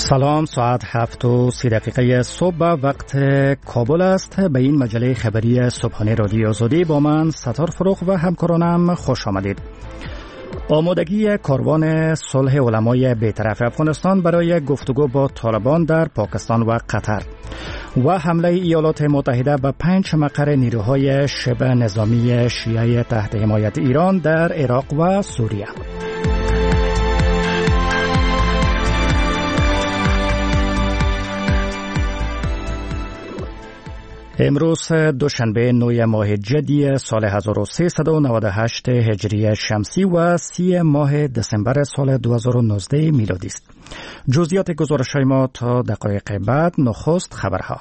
سلام، ساعت 7:30 صبح وقت کابل است. به این مجله خبری صبحانه رادیو آزادی با من ستار فروغ و همکارانم خوش آمدید. آمادگی کاروان صلح علمای بی‌طرف افغانستان برای گفتگو با طالبان در پاکستان و قطر و حمله ایالات متحده به 5 مقر نیروهای شبه نظامی شیعه تحت حمایت ایران در عراق و سوریه. امروز دوشنبه 9 ماه جدی سال 1398 هجری شمسی و 30 ماه دسامبر سال 2019 میلادی است. جزئیات گزارش‌های ما تا دقایق بعد. نخست خبرها.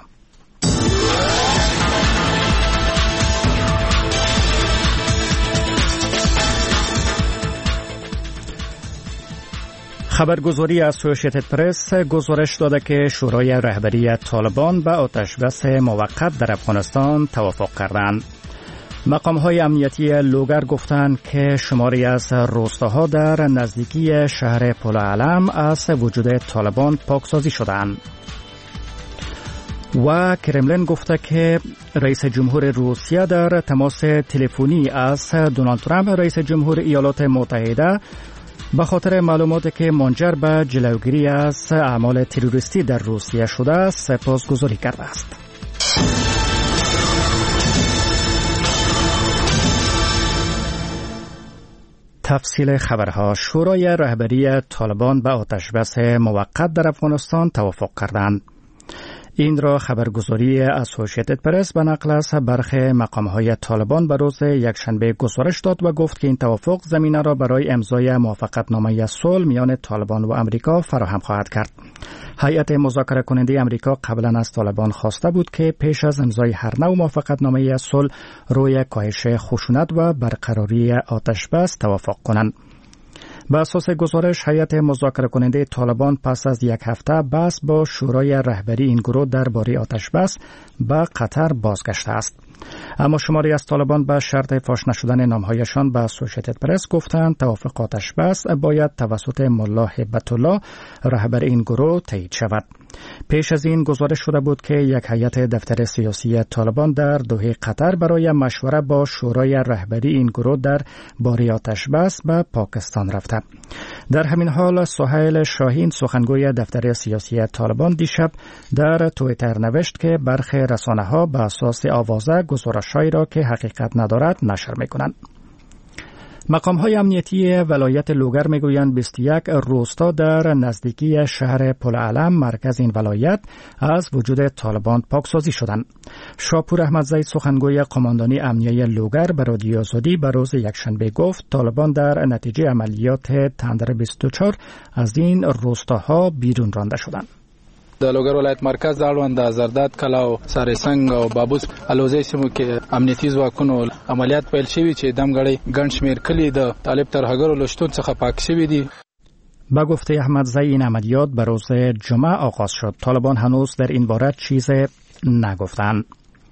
خبرگزاری اسوسییتد پرس گزارش داده که شورای رهبری طالبان به آتشبس موقت در افغانستان توافق کردند. مقام‌های امنیتی لوگر گفتند که شماری از روستاها در نزدیکی شهر پلعلم از وجود طالبان پاکسازی شدند. و کرملین گفته که رئیس جمهور روسیه در تماس تلفنی از دونالد ترامپ رئیس جمهور ایالات متحده به خاطر معلوماتی که منجر به جلوگیری از اعمال تروریستی در روسیه شده سپاسگزاری کرده است. تفصیل خبرها. شورای رهبری طالبان به آتشبس موقت در افغانستان توافق کردند. این را خبرگزاری اسوسییتد پرس به نقل از برخی مقام‌های طالبان به روز یکشنبه گزارش داد و گفت که این توافق زمینه را برای امضای موافقتنامه صلح میان طالبان و امریکا فراهم خواهد کرد. هیئت مذاکره کننده امریکا قبلا از طالبان خواسته بود که پیش از امضای هر نوع موافقتنامه صلح روی کاهش خشونت و برقراری آتشبس توافق کنند. به اساس گزارش هیئت مذاکره کننده طالبان پس از یک هفته بحث با شورای رهبری این گروه درباره آتشبس به قطر بازگشته است. اما شماری از طالبان به شرط فاش نشدن نامهایشان به اسوسییتد پرس گفتند توافق آتشبس باید توسط ملا هیبت الله رهبر این گروه تایید شود. پیش از این گزارش شده بود که یک هیئت دفتر سیاسی طالبان در دوحه قطر برای مشوره با شورای رهبری این گروه در باره آتشبس به پاکستان رفته. در همین حال سهیل شاهین سخنگوی دفتر سیاسی طالبان دیشب در توییتر نوشت که برخی رسانه‌ها به اساس آوازه گزارش‌هایی را که حقیقت ندارد نشر می‌کنند. مقام‌های امنیتی ولایت لوگر میگویند 21 روستا در نزدیکی شهر پلعلم مرکز این ولایت از وجود طالبان پاکسازی شدند. شاپور احمدزی سخنگوی قماندانی امنیتی لوگر به رادیو آزادی به روز یکشنبه گفت طالبان در نتیجه عملیات تندر 24 از این روستاها بیرون رانده شدند. د لوګر ولایت مرکز اړوند د زرداد کلا او سارسنګ او بابوس الوزي سیمو کې امنیتي ځواکونو عملیات پیل شوي چې دمګړی ګڼ شمېر کلي د طالب ترهګرو له شتون څخه پاک شوي دي. با گفته احمدزی این عملیات به روز جمعه آغاز شد. طالبان هنوز در این باره چیزی نگفتند.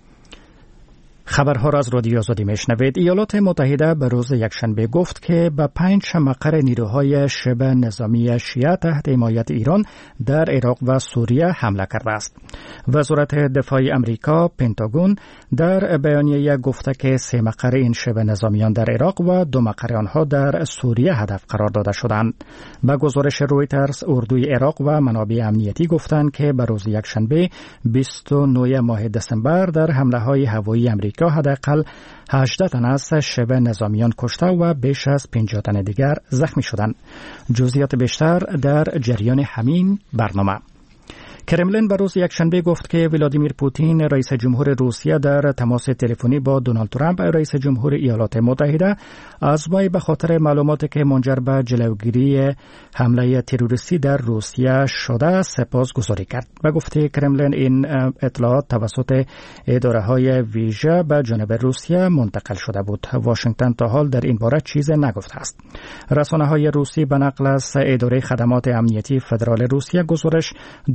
خبرها را از رادیو آزادی میشنوید. ایالات متحده به روز یکشنبه گفت که به 5 مقر نیروهای شبه نظامی شیعه تحت حمایت ایران در عراق و سوریه حمله کرده است. وزارت دفاع امریکا پنتاگون در بیانیه گفته که 3 مقر این شبه نظامیان در عراق و 2 مقر آنها در سوریه هدف قرار داده شدند. به گزارش رویترز اردوی عراق و منابع امنیتی گفتند که به روز یکشنبه 29 ماه دسامبر در حمله‌های هوایی امریکا حداقل 18 تن از شبه نظامیان کشته و بیش از 50 تن دیگر زخمی شدند. جزئیات بیشتر در جریان همین برنامه. کرملین به روز یکشنبه گفت که ولادیمیر پوتین رئیس جمهور روسیه در تماس تلفنی با دونالد ترامپ رئیس جمهور ایالات متحده از وی به خاطر معلوماتی که منجر به جلوگیری حمله تروریستی در روسیه شده سپاسگزاری کرد و گفته کرملین این اطلاعات توسط اداره‌های ویژه به جانب روسیه منتقل شده بود. واشنگتن تا حال در این باره چیزی نگفته است. رسانه‌های روسی به نقل از اداره خدمات امنیتی فدرال روسیه گزارش داده که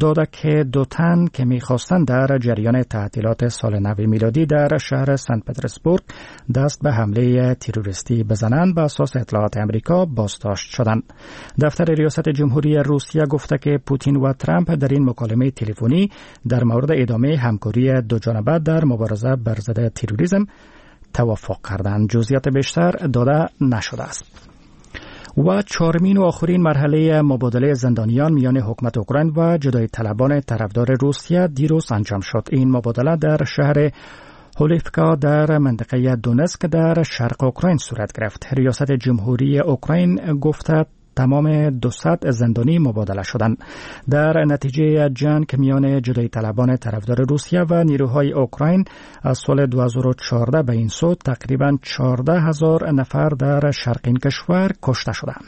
که 2 تن که می‌خواستند در جریان تعطیلات سال نو میلادی در شهر سنت پترزبورگ دست به حمله تروریستی بزنند به اساس اطلاعات آمریکا بازداشت شدند. دفتر ریاست جمهوری روسیه گفته که پوتین و ترامپ در این مکالمه تلفنی در مورد ادامه همکاری دوجانبه در مبارزه بر ضد تروریسم توافق کردند. جزئیات بیشتر داده نشده است. و 4مین و آخرین مرحله مبادله زندانیان میان حکومت اوکراین و جدایی طلبان طرفدار روسیه دیروز انجام شد. این مبادله در شهر هولیفکا در منطقه دونسک در شرق اوکراین صورت گرفت. ریاست جمهوری اوکراین گفته تمام 200 زندانی مبادله شدند. در نتیجه جنگ میان جدایی طلبان طرفدار روسیه و نیروهای اوکراین از سال 2014 به این سو تقریباً 14,000 نفر در شرق این کشور کشته شدند.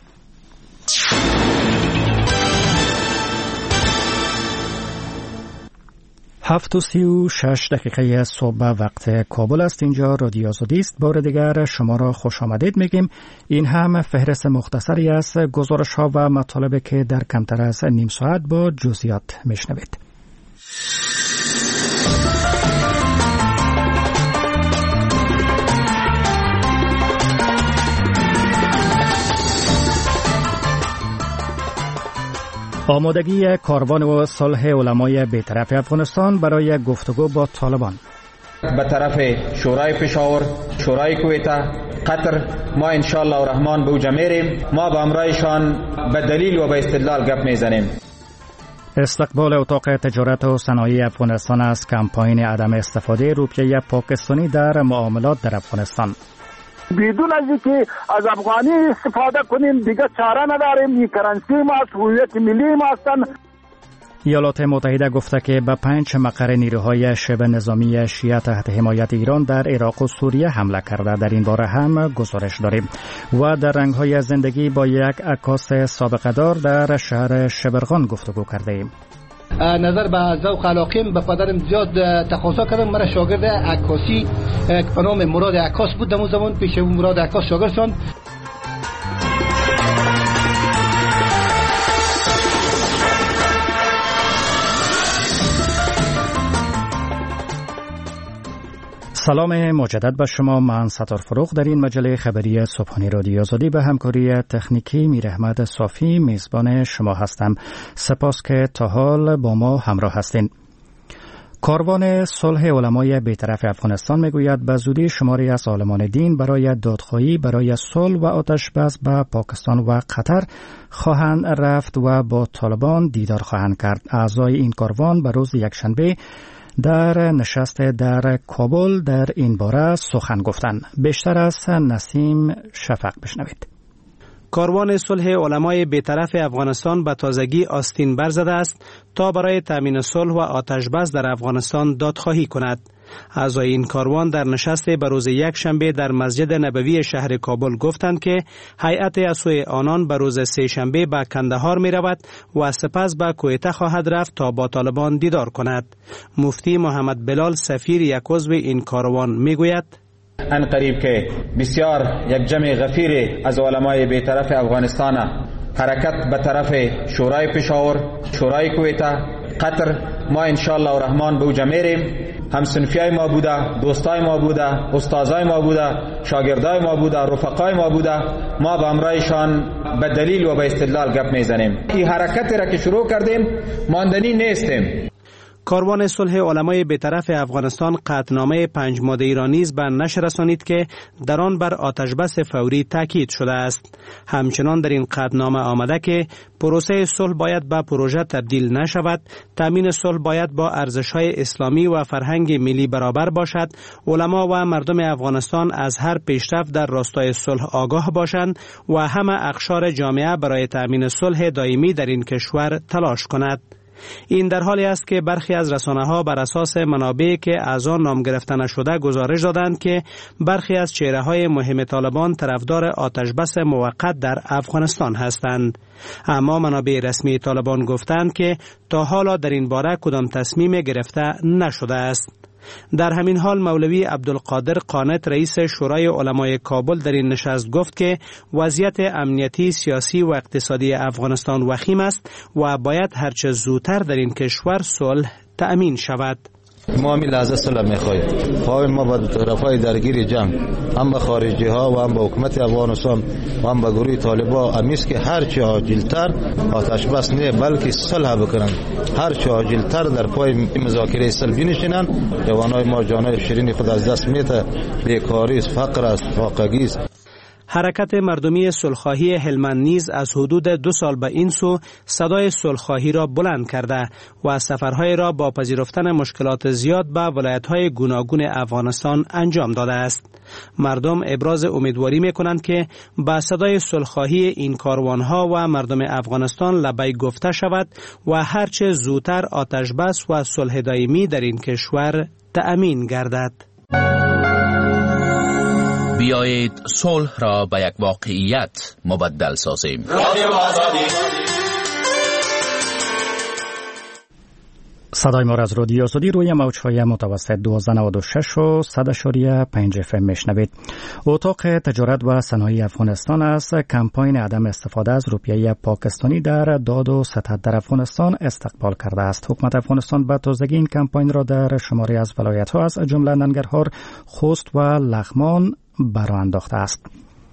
7:36 صبح وقت کابل است. اینجا رادیو آزادی است. بار دیگر شما را خوش آمدید میگیم. این هم فهرست مختصری از گزارش ها و مطالبی که در کمتر از نیم ساعت با جزئیات میشنوید. آمادگی کاروان و صلح علمای بی‌طرف افغانستان برای گفتگو با طالبان. به طرف شورای پشاور، شورای کویته، قطر ما انشالله الرحمن به اوجا میریم. ما به امرایشان به دلیل و به استدلال گپ میزنیم. استقبال اتاق تجارت و صنایع افغانستان از کمپاین عدم استفاده روپیه پاکستانی در معاملات در افغانستان. بدون از اینکه از افغانی استفاده کنیم دیگه چاره نداریم. این کرنسی ماست، هویت ملی ماستن. ایالات متحده گفته که به 5 مقر نیروهای شبه نظامی شیعه تحت حمایت ایران در عراق و سوریه حمله کرده. در این باره هم گزارش داریم. و در رنگ‌های زندگی با یک عکاس سابقه دار در شهر شبرغان گفتگو کرده ایم. نظر به ذوق علاقیم به پدرم زیاد تقاضا کردم. من شاگرد عکاسی به نام مراد عکاس بود. در اون زمان پیش مراد عکاس شاگرد شدم. سلام مجدد به شما. من ستار فروغ در این مجله خبری صبحانه رادیو آزادی به همکاری تکنیکی میر احمد صافی میزبان شما هستم. سپاس که تا حال با ما همراه هستین. کاروان صلح علمای بی‌طرف افغانستان میگوید به زودی شماری از عالمان دین برای دادخواهی برای صلح و آتش‌بس به پاکستان و قطر خواهند رفت و با طالبان دیدار خواهند کرد. اعضای این کاروان به روز یکشنبه در نشست در کابل در این باره سخن گفتند. بیشتر از نسیم شفق بشنوید. کاروان صلح علمای بی‌طرف افغانستان به تازگی آستین برزده است تا برای تامین صلح و آتش‌بس در افغانستان دادخواهی کند. اعضای این کاروان در نشست به روز یکشنبه در مسجد نبوی شهر کابل گفتند که هیئت از سوی آنان به روز سه‌شنبه به کندهار می رود و سپس به کویته خواهد رفت تا با طالبان دیدار کند. مفتی محمد بلال سفیر یک عضو این کاروان می گوید ان قریب که بسیار یک جمع غفیر از علمای بی‌طرف افغانستان حرکت به طرف شورای پشاور، شورای کویته، قطر ما انشالله الرحمن به اوجا میریم. همسنفیای ما بوده، دوستای ما بوده، استادای ما بوده، شاگردای ما بوده، رفقای ما بوده. ما به امرایشان به دلیل و به استدلال گپ میزنیم. این حرکتی را که شروع کردیم ماندنی نیستیم. کاروان صلح علمای بی‌طرف افغانستان قطعنامه 5 ماده‌ای را نیز به نشر رسانید که در آن بر آتش‌بس فوری تاکید شده است. همچنان در این قطعنامه آمده که پروسه صلح باید به پروژه تبدیل نشود، تامین صلح باید با ارزش‌های اسلامی و فرهنگ ملی برابر باشد، علما و مردم افغانستان از هر پیشرفت در راستای صلح آگاه باشند و همه اقشار جامعه برای تامین صلح دائمی در این کشور تلاش کند. این در حالی است که برخی از رسانه‌ها بر اساس منابعی که از آن نام گرفته نشده گزارش دادند که برخی از چهره‌های مهم طالبان طرفدار آتش‌بس موقت در افغانستان هستند. اما منابع رسمی طالبان گفتند که تا حالا در این باره کدام تصمیم گرفته نشده است. در همین حال مولوی عبدالقادر قانت رئیس شورای علمای کابل در این نشست گفت که وضعیت امنیتی، سیاسی و اقتصادی افغانستان وخیم است و باید هرچه زودتر در این کشور صلح تأمین شود. ما همین لحظه صلح می‌خواهیم. خواهیم ما با طرفای درگیر جنگ، هم به خارجی ها و هم به حکومت افغانستان و هم به گروه طالبان امیست که هر چه عاجل‌تر آتش بس نه بلکه صلح بکنن، هر چه عاجل‌تر در پای مذاکره صلح بنشینن. جوانای ما جانای شیرین خود از دست میده، بیکاری است، فقر است، فاقگی است. حرکت مردمی صلح‌خواهی هلمند نیز از حدود 2 سال به این سو صدای صلح‌خواهی را بلند کرده و سفرهای را با پذیرفتن مشکلات زیاد به ولایت‌های گوناگون افغانستان انجام داده است. مردم ابراز امیدواری می‌کنند که با صدای صلح‌خواهی این کاروان‌ها و مردم افغانستان لبیک گفته شود و هرچه زودتر آتش بس و صلح دائمی در این کشور تأمین گردد. بیایید صلح را به یک واقعیت مبدل سازیم. صدای ما از رادیو آزادی روی موج‌های متوسط 1296 و 100.5 FM میشنوید. اتاق تجارت و صنایع افغانستان از کمپاین عدم استفاده از روپیه پاکستانی در داد و ستد در افغانستان استقبال کرده است. حکومت افغانستان به تازگی این کمپاین را در شماری از ولایت‌ها از جمله ننگرهار، خوست و لغمان برآ انداخته است.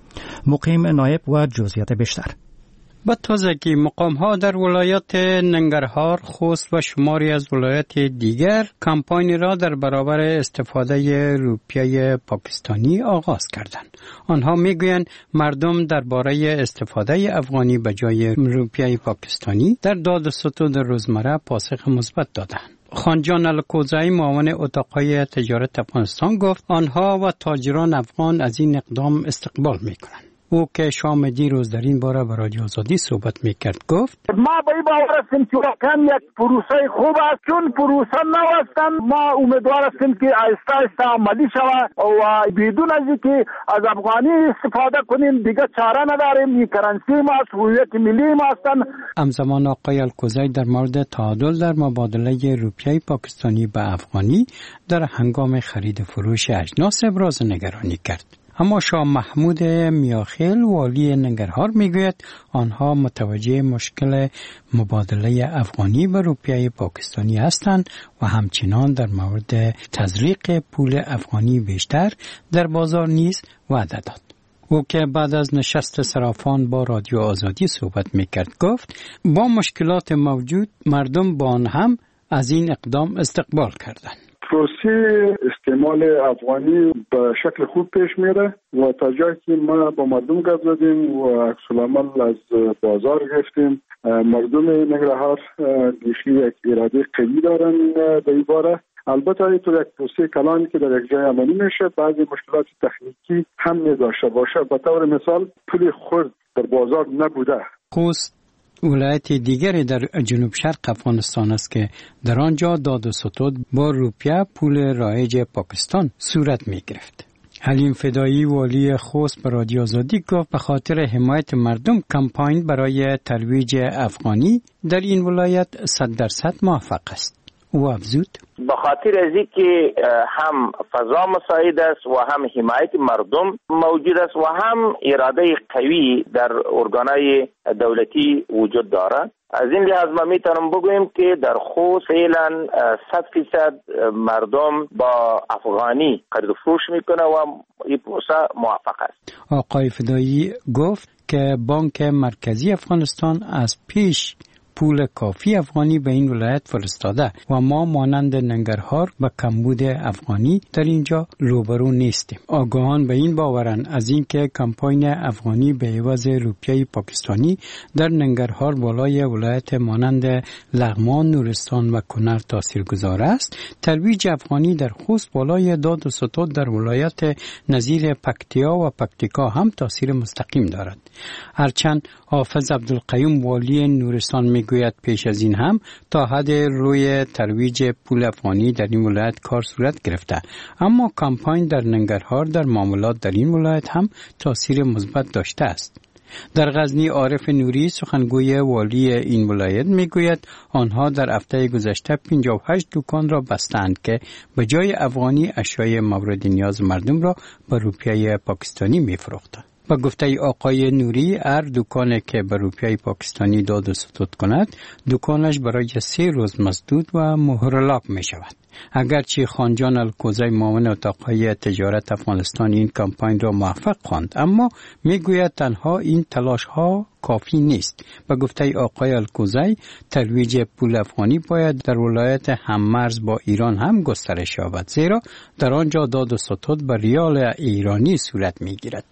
مقیم نایب و جزئیات بیشتر. با تازگی مقام‌ها در ولایت ننگرهار، خوست و شماری از ولایات دیگر کمپاین را در برابر استفاده روپیه پاکستانی آغاز کردند. آنها میگویند مردم درباره استفاده افغانی به جای روپیه پاکستانی در داد و ستد روزمره پاسخ مثبت دادند. خانجان الکوزایی معاون اتاقهای تجارت افغانستان گفت آنها و تاجران افغان از این اقدام استقبال میکنند. او که شام دیروز در این باره با رادیو آزادی صحبت میکرد گفت ما به این باور هستیم که واقعا یک پروسه خوب است، چون پروسه نو هستند. ما امیدوار هستیم که آهسته آهسته عملی شود و بدون از اینکه از افغانی استفاده کنیم دیگه چاره نداریم. این کرنسی ما است، هویت ملی ما هستند. همزمان آقای الکوزایی در مورد تعادل در مبادله روپیه پاکستانی به افغانی در هنگام خرید فروش اجناس ابراز نگرانی کرد. اما شاه محمود میاخیل والی ننگرهار میگوید آنها متوجه مشکل مبادله افغانی و روپیه پاکستانی هستند و همچنان در مورد تزریق پول افغانی بیشتر در بازار نیز وعده داد. او که بعد از نشست صرافان با رادیو آزادی صحبت میکرد گفت با مشکلات موجود مردم با آن هم از این اقدام استقبال کردند. پروسه استعمال افغانی به شکل خوب پیش میره و تا جایی که ما با مردم گپ زدیم و عکس العمل از بازار گرفتیم، مردم ننگرهار دیشی یک اراده قوی دارن به این باره. البته تو یک پروسه کلانی که در یک جای عملی میشه بعضی مشکلات تکنیکی هم نداشته باشه. به طور مثال پول خرد در بازار نبوده. خوست ولایت دیگری در جنوب شرق افغانستان است که در آنجا داد و ستد با روپیه پول رایج پاکستان صورت می گرفت. حلیم فدایی والی خوست به رادیو آزادی گفت به خاطر حمایت مردم کمپاین برای ترویج افغانی در این ولایت 100% موفق است. او افزود به خاطر از اینکه هم فضا مساعد است و هم حمایت مردم موجود است و هم اراده قوی در ارگانهای دولتی وجود دارد. از این لحاظ ما میتونم بگویم که در خوست فعلا 100% مردم با افغانی خرید و فروش میکنه و این پروسه موفق است. آقای فدایی گفت که بانک مرکزی افغانستان از پیش پول کافی افغانی به این ولایت فرستاده و ما مانند ننگرهار به کمبود افغانی در اینجا روبرو نیستیم. آگاهان به این باورند از اینکه کمپاین افغانی به عوض روپیه پاکستانی در ننگرهار بالای ولایت مانند لغمان، نورستان و کنر تاثیرگذار است. ترویج افغانی در خوست بالای داد و ستد در ولایت نظیر پکتیا و پکتیکا هم تاثیر مستقیم دارد. هرچند حافظ عبدالقیوم والی نورستان میگوید پیش از این هم تا حد روی ترویج پول افغانی در این ولایت کار صورت گرفته، اما کمپاین در ننگرهار در معاملات در این ولایت هم تاثیر مثبت داشته است. در غزنی عارف نوری سخنگوی والی این ولایت میگوید آنها در هفته گذشته 58 دکان را بستند که به جای افغانی اشیای مورد نیاز مردم را به روپیه پاکستانی میفروختند. با گفته آقای نوری هر دکانی که به روپیه پاکستانی داد و ستود کند دکانش برای 3 روز مسدود و مهرلاک می شود. اگرچه خانجان الکوزی معاون اتاقهای تجارت افغانستان این کمپاین را موفق خواند اما میگوید تنها این تلاش ها کافی نیست. به گفته آقای الکوزی ترویج پول افغانی باید در ولایت هممرز با ایران هم گسترش یابد زیرا در آنجا داد و ستود به ریال ایرانی صورت میگیرد.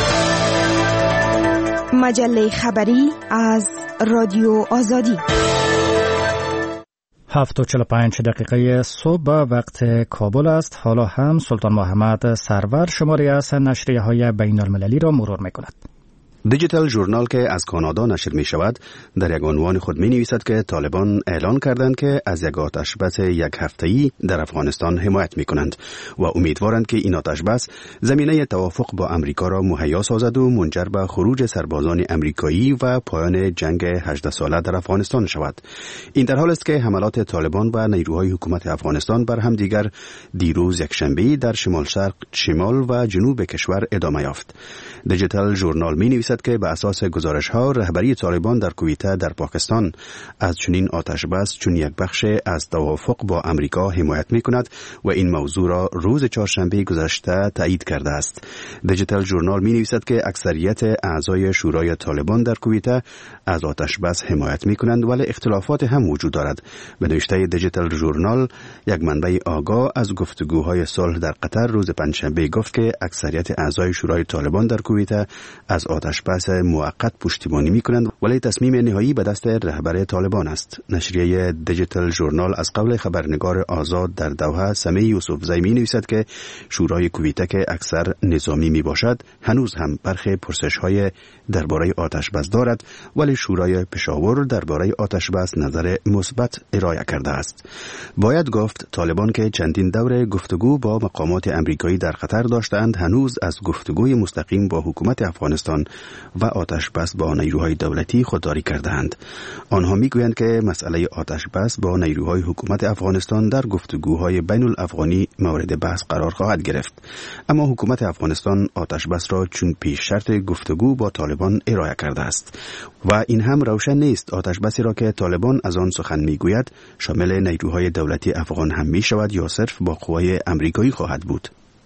مجله خبری از رادیو آزادی 7:45 صبح وقت کابل است. حالا هم سلطان محمد سرور شماری از نشریه های بین المللی را مرور می کند. دیجیتال ژورنال که از کانادا نشر می شود در یک عنوان خود می نویسد که طالبان اعلان کردند که از یک آتشبس یک هفته‌ای در افغانستان حمایت می کنند و امیدوارند که این آتشبس زمینه توافق با امریکا را مهیا سازد و منجر به خروج سربازان امریکایی و پایان جنگ 18 ساله در افغانستان شود. این در حال است که حملات طالبان و نیروهای حکومت افغانستان بر هم دیگر دیروز یکشنبه در شمال شرق، شمال و جنوب کشور ادامه یافت. دیجیتال ژورنال می نویسد که به اساس گزارش‌ها رهبری طالبان در کویته در پاکستان از چنین آتشبس چون یک بخش از توافق با امریکا حمایت می‌کند و این موضوع را روز چهارشنبه گذشته تایید کرده است. دیجیتال ژورنال می‌نویسد که اکثریت اعضای شورای طالبان در کویته از آتشبس حمایت می‌کنند ولی اختلافات هم وجود دارد. به نوشته دیجیتال ژورنال یک منبع آگاه از گفتگوهای صلح در قطر روز پنجشنبه گفت که اکثریت اعضای شورای طالبان در کویته از آتشبس موقت پشتیبانی می‌کنند ولی تصمیم نهایی به دست رهبر طالبان است. نشریه دیجیتال ژورنال از قبل خبرنگار آزاد در دوحه سمیع یوسفزی می‌نویسد که شورای کویته که اکثر نظامی میباشد هنوز هم برخی پرسش‌های درباره آتشبس دارد ولی شورای پشاور درباره آتشبس نظر مثبت ارائه کرده است. باید گفت طالبان که چندین دور گفتگو با مقامات امریکایی در قطر داشتند هنوز از گفتگوی مستقیم با حکومت افغانستان و آتشبس با نیروهای دولتی خودداری کردند. آنها میگویند که مسئله آتشبس با نیروهای حکومت افغانستان در گفتگوهای بین الافغانی مورد بحث قرار خواهد گرفت. اما حکومت افغانستان آتشبس را چون پیش شرط گفتگو با طالبان ارائه کرده است و این هم روشن نیست آتشبسی را که طالبان از آن سخن میگوید شامل نیروهای دولتی افغان هم می شود یا صرف با قوای امریکایی خواهد بود.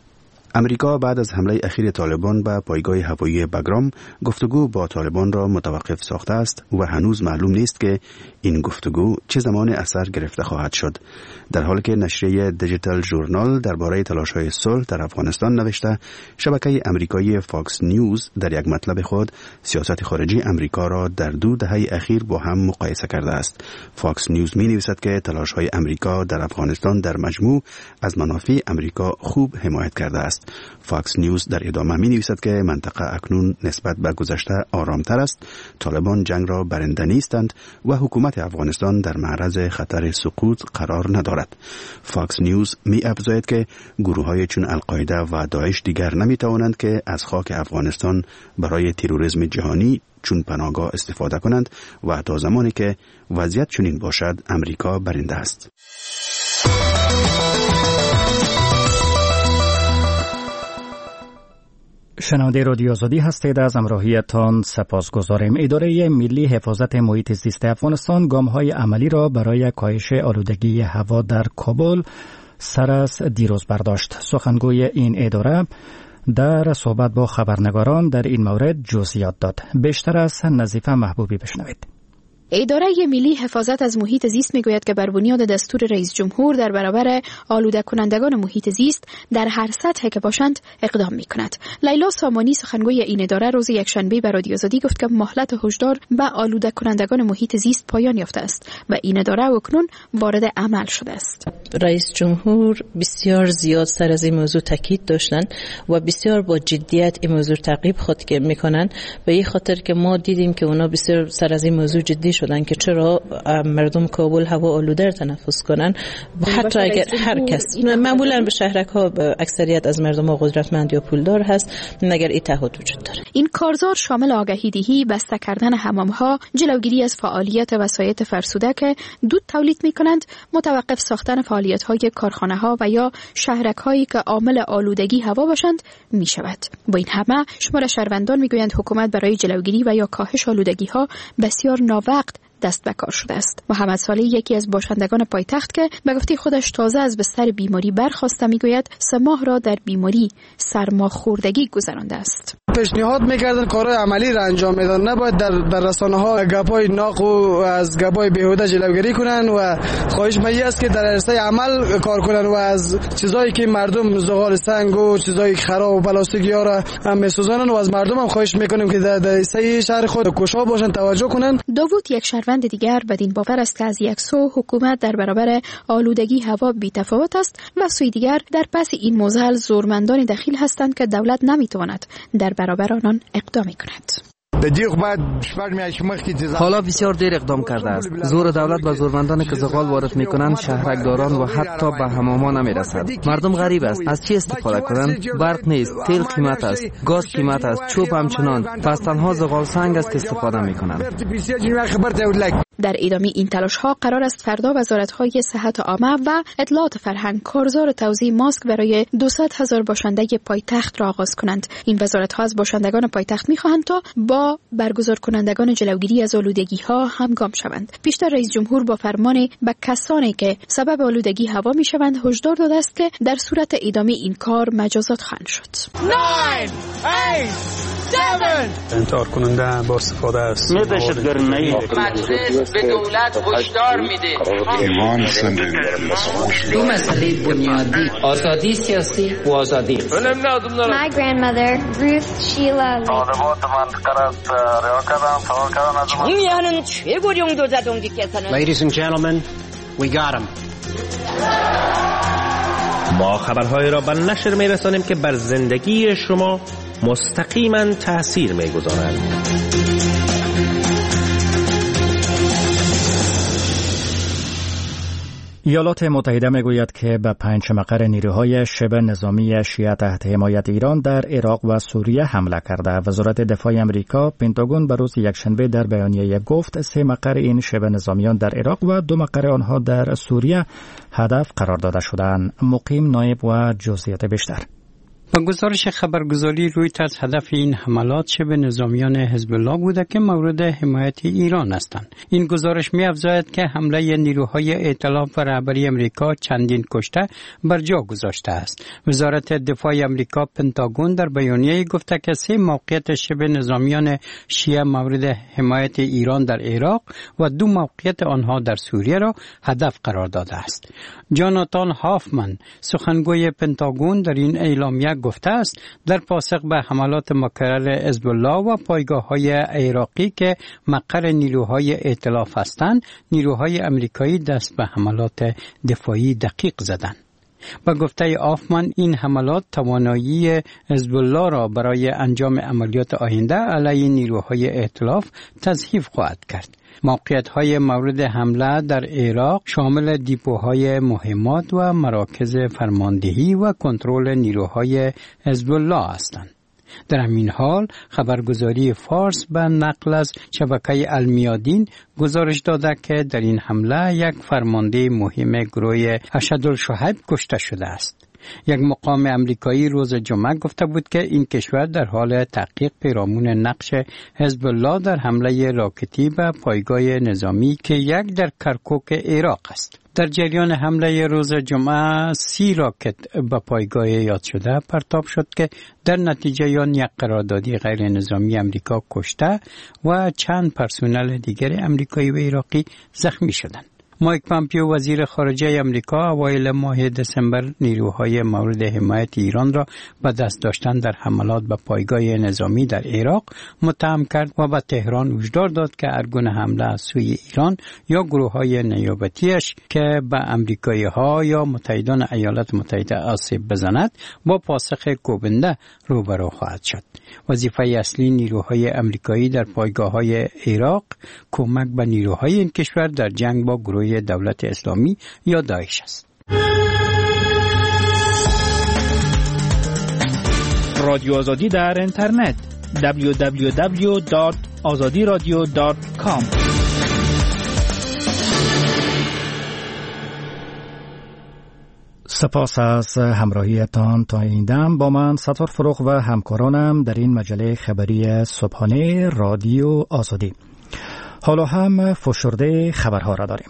امریکا بعد از حمله اخیر طالبان به پایگاه هوایی بگرام گفتگو با طالبان را متوقف ساخته است و هنوز معلوم نیست که این گفتگو چه زمان اثر گرفته خواهد شد. در حالی که نشریه دیجیتال ژورنال درباره تلاش‌های صلح در افغانستان نوشته شبکه امریکایی فاکس نیوز در یک مطلب خود سیاست خارجی امریکا را در 2 دهه اخیر با هم مقایسه کرده است. فاکس نیوز می‌نویسد که تلاش‌های امریکا در افغانستان در مجموع از منافع امریکا خوب حمایت کرده است. فاکس نیوز در ادامه می نویسد که منطقه اکنون نسبت به گذشته آرامتر است، طالبان جنگ را برنده نیستند و حکومت افغانستان در معرض خطر سقوط قرار ندارد. فاکس نیوز می افزاید که گروه‌های چون القاعده و داعش دیگر نمی توانند که از خاک افغانستان برای تروریسم جهانی چون پناهگاه استفاده کنند و تا زمانی که وضعیت چنین باشد امریکا برنده است. شنونده رادیو آزادی هستید. از همراهیتان سپاسگزاریم. اداره ملی حفاظت محیط زیست افغانستان گام‌های عملی را برای کاهش آلودگی هوا در کابل سر از دیروز برداشت. سخنگوی این اداره در صحبت با خبرنگاران در این مورد جزئیات داد. بیشتر از نظیفه محبوبی بشنوید. اداره ملی حفاظت از محیط زیست میگوید که بر بنیاد دستور رئیس جمهور در برابر آلوده کنندگان محیط زیست در هر سطح که باشند اقدام میکند. لیلا سامانی سخنگوی این اداره روز یکشنبه به رادیو آزادی گفت که مهلت هشدار به آلوده کنندگان محیط زیست پایان یافته است و این اداره اکنون وارد عمل شده است. رئیس جمهور بسیار زیاد سر از این موضوع تاکید داشتند و بسیار با جدیت این موضوع تعقیب خود میکنند به این خاطر که ما دیدیم که اونا بسیار سر از این موضوع جدی شدن که چرا مردم کابل هوا آلوده تنفس کنن. حتی اگر هر کس، معمولا به شهرک ها اکثریت از مردم ها قدرتمند یا پولدار هست، مگر این تعهد وجود داره. این کارزار شامل آگهی دهی، بسته کردن حمام ها، جلوگیری از فعالیت وسایط فرسوده که دود تولید می کنند، متوقف ساختن فعالیت های کارخانه ها و یا شهرک هایی که عامل آلودگی هوا باشند می شود. با این همه شمار شهروندان می گویند حکومت برای جلوگیری و یا کاهش آلودگی ها بسیار ناوقت دست به کار شده است. محمد صالح یکی از باشندگان پایتخت که به گفته خودش تازه از بستر بیماری برخاسته میگوید 3 ماه را در بیماری سرماخوردگی گذرانده است. پیشنهاد میکردن کارهای عملی را انجام میدن، نباید در رسانه ها گپای ناق و از گپای بیهوده جلوگیری کنن و خواهش من است که در عرصه عمل کار کنن و از چیزایی که مردم زغال سنگ و چیزایی خراب و پلاستیکی ها را هم میسوزانن و از مردم هم خواهش میکنیم که در عرصه شهر خود کوشا باشن، توجه کنن. داوود یک شهروند دیگر بدین باور است که از یک سو حکومت در برابر آلودگی هوا بی‌تفاوت است و سوی دیگر در پس این موزل زورمندان دخیل هستند که دولت نمیتواند در برابر آنان اقدام کند. حالا بسیار دیر اقدام کرده است. زور دولت و زورمندانی که زغال وارد میکنند شهرکداران و حتی به حمام‌ها نمیرسد. مردم غریب است. از چی استفاده کنند؟ برق نیست، تیل قیمت است، گاز قیمت است، چوب همچنان. پس تنها زغال سنگ است که استفاده میکنند. در ادامه این تلاش ها قرار است فردا وزارت‌های صحت عامه و اطلاعات فرهنگ کارزار توزیع ماسک برای 200,000 باشنده پایتخت را آغاز کنند. این وزارت‌ها از باشندگان پایتخت می‌خواهند تا با برگزار کنندگان جلوگیری از آلودگی ها همگام شوند. پیشتر رئیس جمهور با فرمان به کسانی که سبب آلودگی هوا می‌شوند هشدار داده است که در صورت ادامه این کار مجازات خواهند شد. 9 8 7 انتحار کننده با استفاده است. مجلس به دولت هشدار میده. دو مسئله بنیادی، آزادی سیاسی و آزادی. My grandmother Ruth Sheila 정의하는 최고령 도자동지께서는 Ladies and gentlemen, we got him. ما خبرهای را به نشر می‌رسانیم که بر زندگی شما مستقیما تأثیر می‌گذارند. ایالات متحده میگوید که به 5 مقر نیروهای شبه نظامی شیعه تحت حمایت ایران در عراق و سوریه حمله کرده. وزارت دفاع امریکا پنتاگون به روز یکشنبه در بیانیه گفت 3 مقر این شبه نظامیان در عراق و 2 مقر آنها در سوریه هدف قرار داده شدند. مقیم نایب و جزئیات بیشتر. با گزارش خبرگزاری رویترز هدف این حملات شبه نظامیان حزب الله بوده که مورد حمایت ایران هستند. این گزارش می‌افزاید که حمله نیروهای ائتلاف و رهبری امریکا چندین کشته بر جا گذاشته است. وزارت دفاع امریکا پنتاگون در بیانیه گفته که 3 موقعیت شبه نظامیان شیعه مورد حمایت ایران در عراق و 2 موقعیت آنها در سوریه را هدف قرار داده است. جاناتان هافمن سخنگوی پنتاگون در این اعلامیه گفته است در پاسخ به حملات مکرر حزب الله و پایگاه‌های عراقی که مقر نیروهای ائتلاف هستند، نیروهای آمریکایی دست به حملات دفاعی دقیق زدند. با گفته آفمن این حملات توانایی حزب الله را برای انجام عملیات آینده علیه نیروهای ائتلاف تضعیف خواهد کرد. موقعیت‌های مورد حمله در عراق شامل دیپوهای مهمات و مراکز فرماندهی و کنترل نیروهای حزب الله هستند. در همین حال خبرگزاری فارس به نقل از شبکه المیادین گزارش داده که در این حمله یک فرمانده مهم گروه اسدالشهب کشته شده است. یک مقام امریکایی روز جمعه گفته بود که این کشور در حال تحقیق پیرامون نقش حزب الله در حمله راکتی به پایگاه نظامی که یک در کرکوک عراق است. در جریان حمله روز جمعه 30 راکت به پایگاه یاد شده پرتاب شد که در نتیجه آن یک قراردادی غیر نظامی امریکا کشته و چند پرسنل دیگر امریکایی و عراقی زخمی شدند. مایک پامپیو وزیر خارجه امریکا اوایل ماه دسامبر نیروهای مورد حمایت ایران را به دست داشتن در حملات به پایگاه نظامی در عراق متهم کرد و به تهران هشدار داد که هر گونه حمله از سوی ایران یا گروه‌های نیابتیش که به امریکایی‌ها یا متحدان ایالات متحده آسیب بزند با پاسخ کوبنده روبرو خواهد شد. وظیفه اصلی نیروهای امریکایی در پایگاه‌های عراق کمک به نیروهای این کشور در جنگ با گروه دولت اسلامی یا داعش است. رادیو آزادی در اینترنت www.azadiradio.com. سپاس از همراهیتان. تا این دم با من ستار فروغ و همکارانم در این مجله خبری صبحانه رادیو آزادی. حالا هم فشرده خبرها را داریم.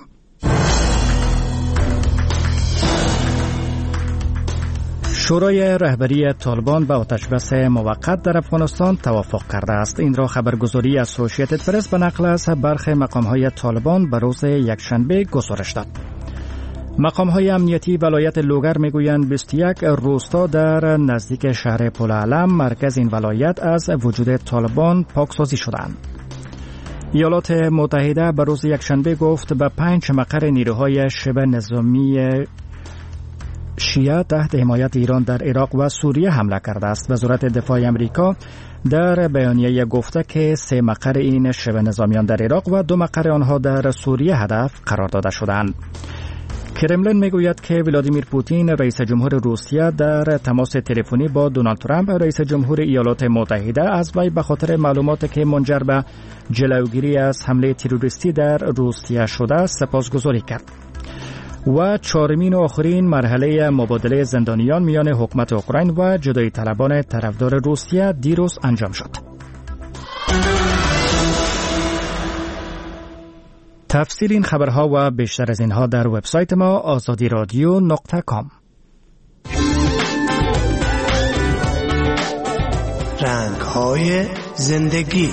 شورای رهبری طالبان به آتشبس موقت در افغانستان توافق کرده است. این را خبرگزاری اسوسییتد پرس به نقل از برخی مقام‌های طالبان به روز یکشنبه گزارش داد. مقام‌های امنیتی ولایت لوگر میگویند 21 روستا در نزدیک شهر پلعلم مرکز این ولایت از وجود طالبان پاکسازی شدند. ایالات متحده به روز یکشنبه گفت به 5 مقر نیروهای شبه نظامی شیعه تحت حمایت ایران در عراق و سوریه حمله کرده است. وزارت دفاع امریکا در بیانیه گفته که 3 مقر این شبه نظامیان در عراق و 2 مقر آنها در سوریه هدف قرار داده شدند. کرملین میگوید که ولادیمیر پوتین رئیس جمهور روسیه در تماس تلفنی با دونالد ترامپ رئیس جمهور ایالات متحده از وی به خاطر معلوماتی که منجر به جلوگیری از حمله تروریستی در روسیه شده سپاسگزاری کرد. و 4مین و آخرین مرحله مبادله زندانیان میان حکومت اوکراین و جدایی طلبان طرفدار روسیه دیروز انجام شد. تفصیل این خبرها و بیشتر از اینها در وبسایت ما azadiradio.com. رنگ‌های زندگی.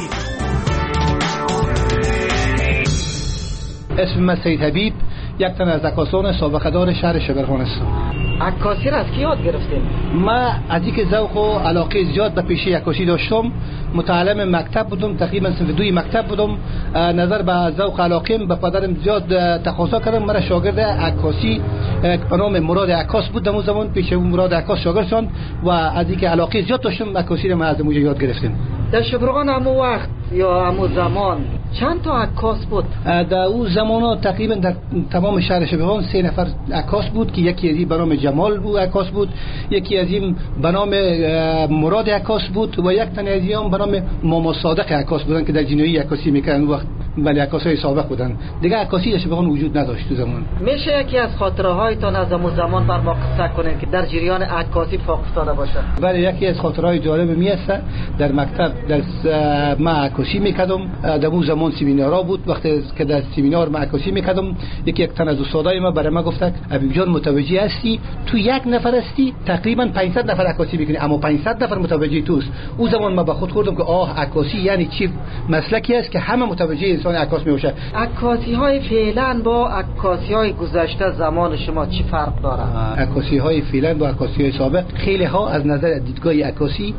اسم من سید حبیب، یک تن از عکاسان سابقه دار شهر شبرغان هستم. عکاسی را از کی یاد گرفتین؟ من از اینکه ذوق و علاقه زیاد به پیشه عکاسی داشتم، متعلم مکتب بودم، تقریبا صنف 2 مکتب بودم. نظر به ذوق و علاقه به پدرم زیاد تقاضا کردم مرا شاگرد عکاسی به نام مراد عکاس بود. در اون زمان پیش مراد عکاس شاگرد شدم و از اینکه علاقه زیاد داشتم عکاسی را من از اونجا یاد گرفتم. در شبرغان همو وقت یا همو زمان چند تا عکاس بود؟ در اون زمان تقریبا در تمام شهر شبرغان 3 نفر عکاس بود که یکی از این به نام جمال بود عکاس بود، یکی از این به نام مراد عکاس بود و یک تن از این به نام ماما صادق عکاس بودن که در جنوبی عکاسی میکردن وقت ولی عکاسای سابق بودن. دیگه عکاسی در شبرغان وجود نداشت تو زمان. میشه یکی از خاطره هایتان از اون زمان بر ما قصه کنین که در جریان عکاسی فوق افتاده باشه؟ بله، یکی از خاطره های جالب میسته در مکتب در ما عکاسی میکردم. در اون زمان سمینارا بود، وقتی که در سمینار ما عکاسی میکردم یک تن از استادای ما برای ما گفت حبیب جان متوجه هستی تو یک نفر هستی تقریبا 500 نفر عکاسی میکنی اما 500 نفر متوجه توست. اون زمان ما به خود خوردم که عکاسی یعنی چی مسلکی است که همه متوجه انسان عکاس میشه. عکاسی های فعلا با عکاسی های گذشته زمان شما چی فرق داره؟ عکاسی های فعلا با عکاسی های سابق خیلی ها از نظر دیدگاه عکاسی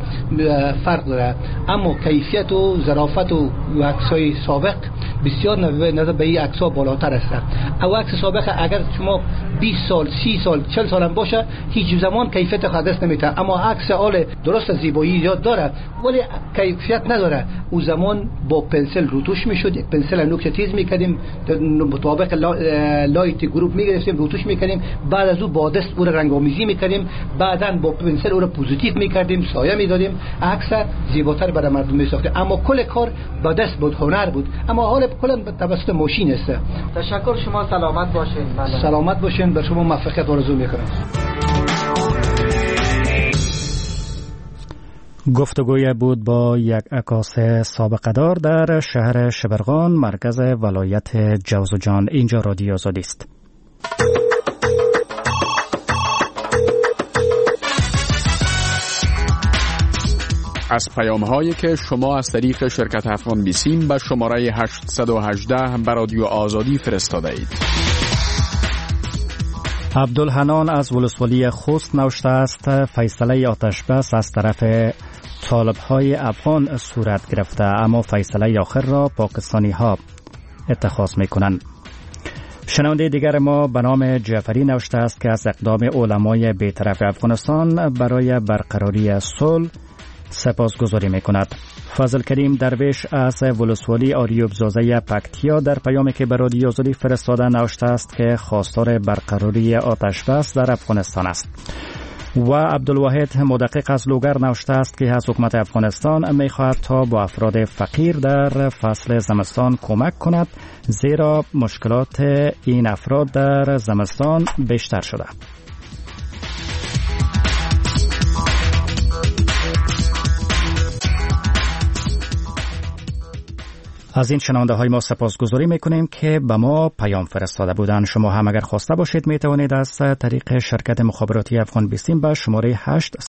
فرق داره، اما کیفیت و ظرافت و عکسای سابق بسیار نظر به این عکس‌ها بالاتر است. او عکس سابق اگر شما 20 سال 30 سال 40 سال هم باشه هیچ زمان کیفیت خود دست نمیده، اما عکس حال درست زیبایی زیاد داره ولی کیفیت نداره. او زمان با پنسل روتوش میشد، یک پنسل نوک تیز میکردیم مطابق لایت گروپ میگرفتیم روتوش میکردیم، بعد از او با دست او رنگ‌آمیزی میکردیم، بعداً با پنسل او رو پوزیتیو میکردیم سایه میدادیم، عکس زیباتر برای مردم میساختیم. اما کل کار با دست بود، هنر بود، اما حال کلا توسط ماشین است. تشکر، شما سلامت باشین. سلامت باشین، به شما موفقیت آرزو میکنم. گفتگوی بود با یک عکاس سابقه دار در شهر شبرغان مرکز ولایت جوزجان. اینجا رادیو آزادی است. از پیام‌هایی که شما از طریق شرکت افغان بیسیم به شماره 818 به رادیو آزادی فرستاده اید. عبدالحنان از ولسوالی خوست نوشته است فیصله آتشبس از طرف طالب‌های افغان صورت گرفته اما فیصله آخر را پاکستانی ها اتخاذ می‌کنند. شنونده دیگر ما به نام جعفری نوشته است که از اقدام علمای بی‌طرف افغانستان برای برقراری صلح سپاسگزاری میکند. فضل کریم درویش از ولسوالی آریوب زازه پکتیا در پیامی که به رادیو آزادی فرستاده نوشته است که خواستار برقراری آتش بس در افغانستان است. و عبدالواحد مدقق از لوگر نوشته است که از حکومت افغانستان میخواهد تا با افراد فقیر در فصل زمستان کمک کند، زیرا مشکلات این افراد در زمستان بیشتر شده. از این شنونده های ما سپاسگزاری میکنیم که به ما پیام فرستاده بودند. شما هم اگر خواسته باشید میتوانید از طریق شرکت مخابراتی افغان بیسیم به شماره 8